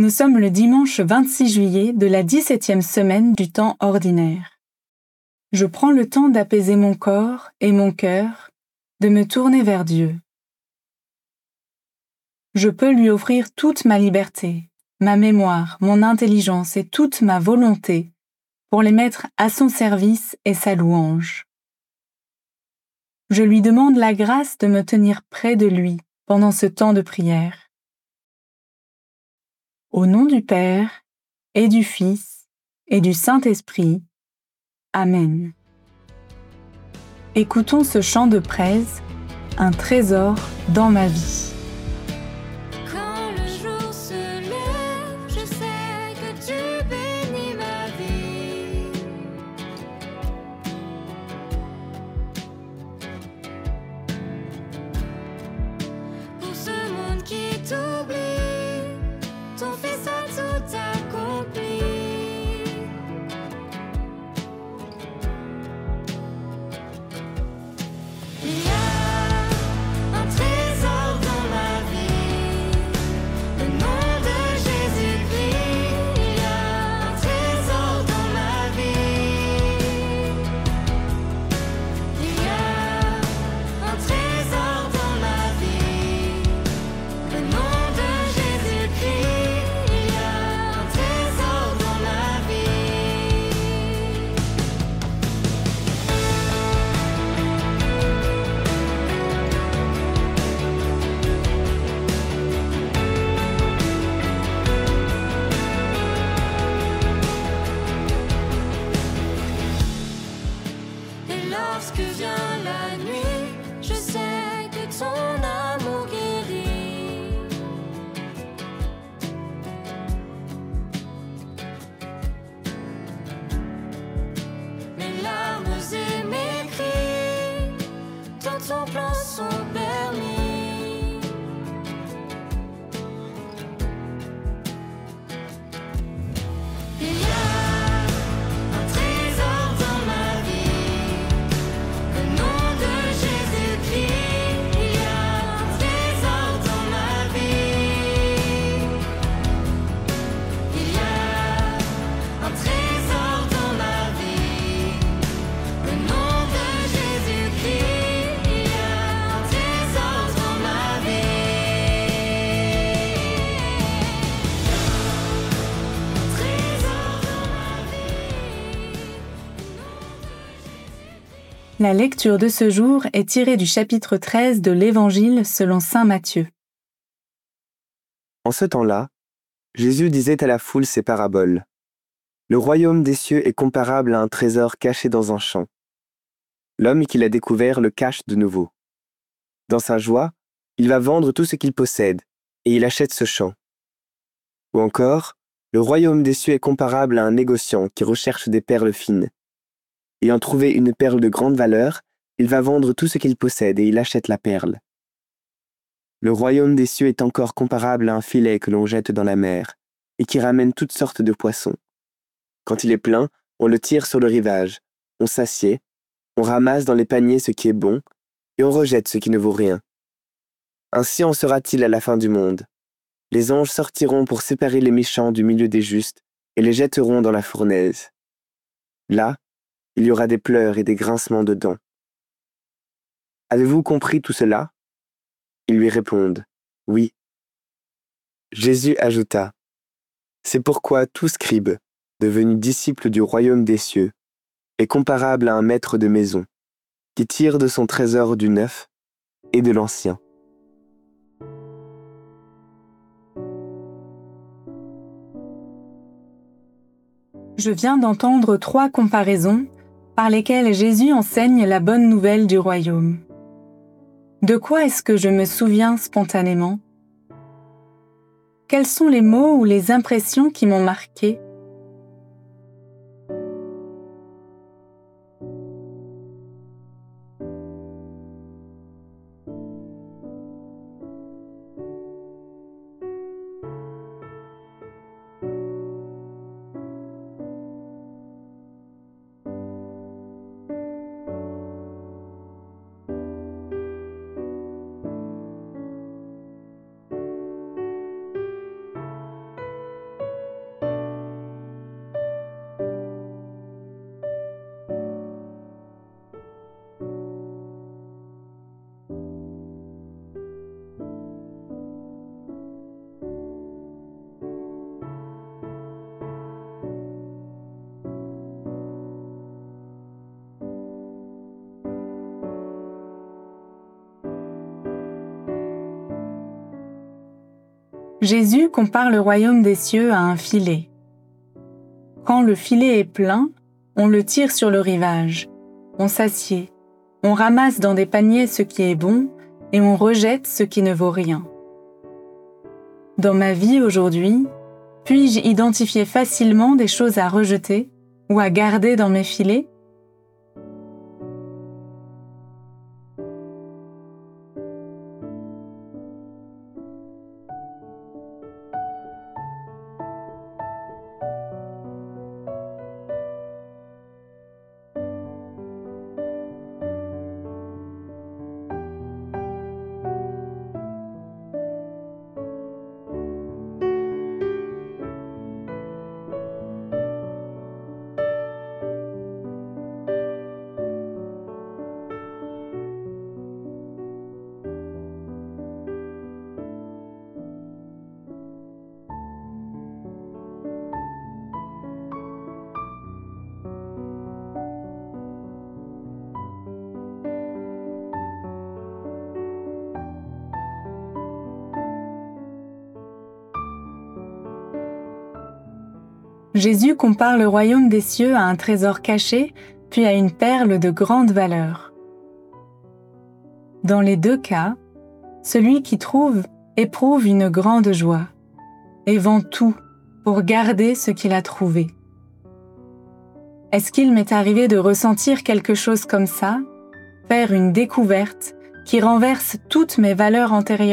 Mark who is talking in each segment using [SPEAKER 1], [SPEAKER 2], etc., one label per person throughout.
[SPEAKER 1] Nous sommes le dimanche 26 juillet de la 17e semaine du temps ordinaire. Je prends le temps d'apaiser mon corps et mon cœur, de me tourner vers Dieu. Je peux lui offrir toute ma liberté, ma mémoire, mon intelligence et toute ma volonté pour les mettre à son service et sa louange. Je lui demande la grâce de me tenir près de lui pendant ce temps de prière. Au nom du Père, et du Fils, et du Saint-Esprit. Amen. Écoutons ce chant de praise, un trésor dans ma vie.
[SPEAKER 2] Quand le jour se lève, je sais que tu bénis ma vie. Pour ce monde qui t'oublie, ton Fils a tout accompli. Il y a un trésor dans ma vie, le nom de Jésus-Christ. Il y a un trésor dans ma vie. Il y a un trésor dans ma vie, le nom de Jésus-Christ. Il y a un trésor dans ma vie. Et lorsque vient la nuit, je sais que ton amour guérit. Mes larmes et mes cris, dans ton plan sont permis. Il y a un trésor dans ma vie, le nom de Jésus-Christ. Il y a un trésor dans ma vie. Il y a un trésor dans ma vie, le nom de Jésus-Christ. Il y a un trésor dans ma vie. Trésor dans ma vie.
[SPEAKER 1] La lecture de ce jour est tirée du chapitre 13 de l'Évangile selon saint Matthieu.
[SPEAKER 3] En ce temps-là, Jésus disait à la foule ces paraboles. Le royaume des cieux est comparable à un trésor caché dans un champ. L'homme qui l'a découvert le cache de nouveau. Dans sa joie, il va vendre tout ce qu'il possède, et il achète ce champ. Ou encore, le royaume des cieux est comparable à un négociant qui recherche des perles fines. Ayant trouvé une perle de grande valeur, il va vendre tout ce qu'il possède et il achète la perle. Le royaume des cieux est encore comparable à un filet que l'on jette dans la mer et qui ramène toutes sortes de poissons. Quand il est plein, on le tire sur le rivage, on s'assied, on ramasse dans les paniers ce qui est bon et on rejette ce qui ne vaut rien. Ainsi en sera-t-il à la fin du monde. Les anges sortiront pour séparer les méchants du milieu des justes et les jetteront dans la fournaise. Là, il y aura des pleurs et des grincements de dents. Avez-vous compris tout cela ? Ils lui répondent, oui. Jésus ajouta, c'est pourquoi tout scribe, devenu disciple du royaume des cieux, est comparable à un maître de maison, qui tire de son trésor du neuf et de l'ancien.
[SPEAKER 1] Je viens d'entendre 3 comparaisons par lesquelles Jésus enseigne la bonne nouvelle du royaume. De quoi est-ce que je me souviens spontanément ? Quels sont les mots ou les impressions qui m'ont marqué ? Jésus compare le royaume des cieux à un filet. Quand le filet est plein, on le tire sur le rivage, on s'assied, on ramasse dans des paniers ce qui est bon et on rejette ce qui ne vaut rien. Dans ma vie aujourd'hui, puis-je identifier facilement des choses à rejeter ou à garder dans mes filets ? Jésus compare le royaume des cieux à un trésor caché, puis à une perle de grande valeur. Dans les deux cas, celui qui trouve éprouve une grande joie et vend tout pour garder ce qu'il a trouvé. Est-ce qu'il m'est arrivé de ressentir quelque chose comme ça, faire une découverte qui renverse toutes mes valeurs antérieures ?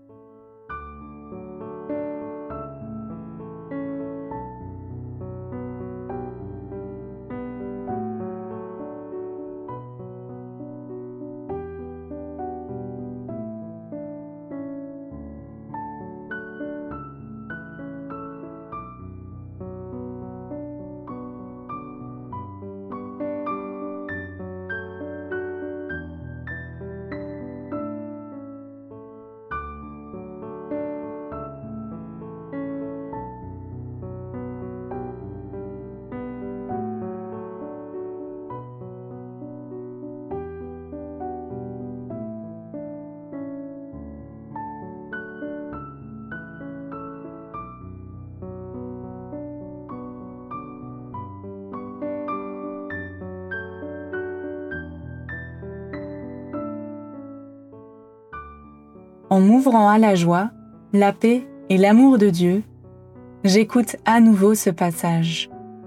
[SPEAKER 1] En m'ouvrant à la joie, la paix et l'amour de Dieu, j'écoute à nouveau ce passage.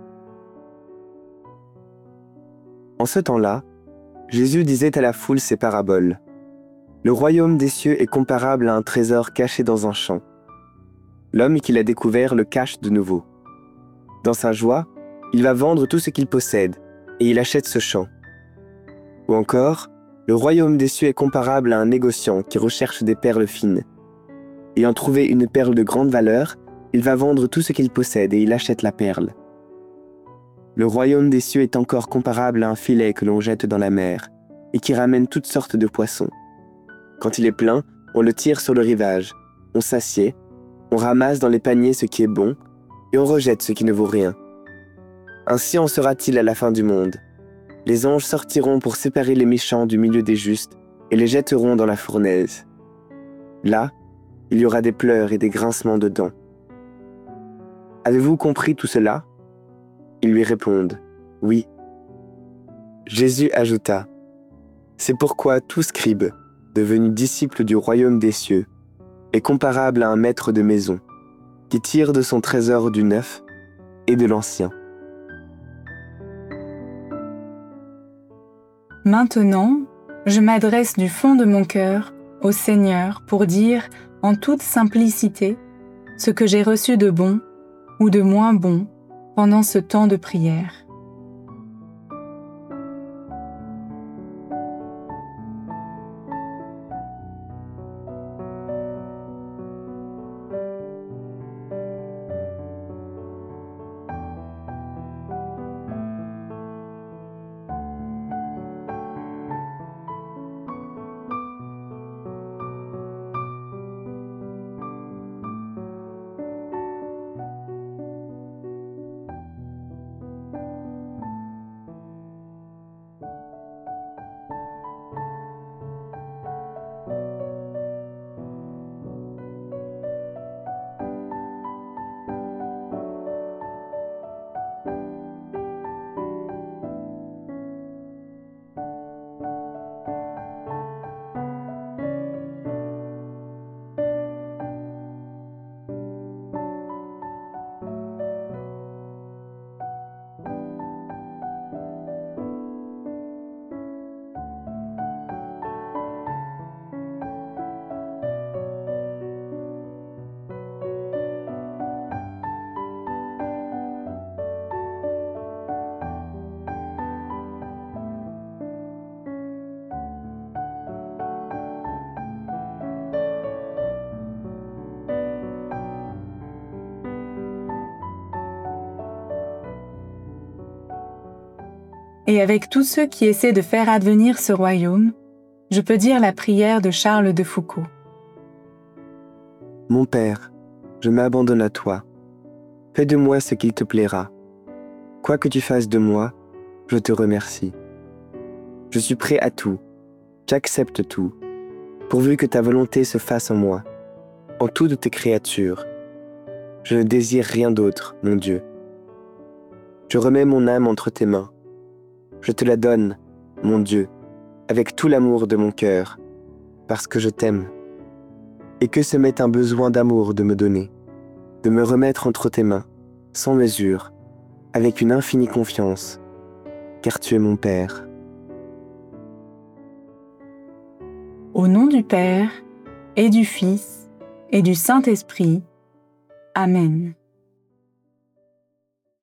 [SPEAKER 3] En ce temps-là, Jésus disait à la foule ces paraboles. Le royaume des cieux est comparable à un trésor caché dans un champ. L'homme qui l'a découvert le cache de nouveau. Dans sa joie, il va vendre tout ce qu'il possède et il achète ce champ. Ou encore, le royaume des cieux est comparable à un négociant qui recherche des perles fines. Ayant trouvé une perle de grande valeur, il va vendre tout ce qu'il possède et il achète la perle. Le royaume des cieux est encore comparable à un filet que l'on jette dans la mer et qui ramène toutes sortes de poissons. Quand il est plein, on le tire sur le rivage, on s'assied, on ramasse dans les paniers ce qui est bon et on rejette ce qui ne vaut rien. Ainsi en sera-t-il à la fin du monde. Les anges sortiront pour séparer les méchants du milieu des justes et les jetteront dans la fournaise. Là, il y aura des pleurs et des grincements de dents. Avez-vous compris tout cela ? Ils lui répondent, « Oui. » Jésus ajouta, « C'est pourquoi tout scribe, devenu disciple du royaume des cieux, est comparable à un maître de maison, qui tire de son trésor du neuf et de l'ancien. »
[SPEAKER 1] Maintenant, je m'adresse du fond de mon cœur au Seigneur pour dire, en toute simplicité, ce que j'ai reçu de bon ou de moins bon pendant ce temps de prière. et avec tous ceux qui essaient de faire advenir ce royaume, je peux dire la prière de Charles de Foucauld.
[SPEAKER 3] Mon Père, je m'abandonne à toi. Fais de moi ce qu'il te plaira. Quoi que tu fasses de moi, je te remercie. Je suis prêt à tout, j'accepte tout, pourvu que ta volonté se fasse en moi, en toutes tes créatures. Je ne désire rien d'autre, mon Dieu. Je remets mon âme entre tes mains. Je te la donne, mon Dieu, avec tout l'amour de mon cœur, parce que je t'aime. Et que ce m'est un besoin d'amour de me donner, de me remettre entre tes mains, sans mesure, avec une infinie confiance, car tu es mon Père.
[SPEAKER 1] Au nom du Père, et du Fils, et du Saint-Esprit. Amen.